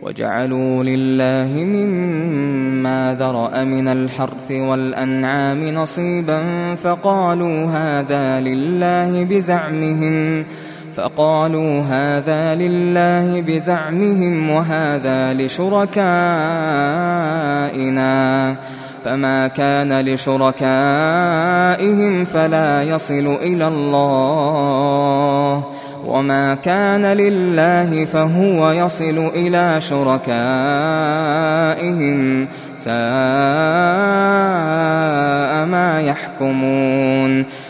وجعلوا لله مما ذرأ من الحرث والأنعام نصيبا فقالوا هذا لله بزعمهم وهذا لشركائنا فما كان لشركائهم فلا يصل إلى الله وما كان لله فهو يصل إلى شركائهم ساء ما يحكمون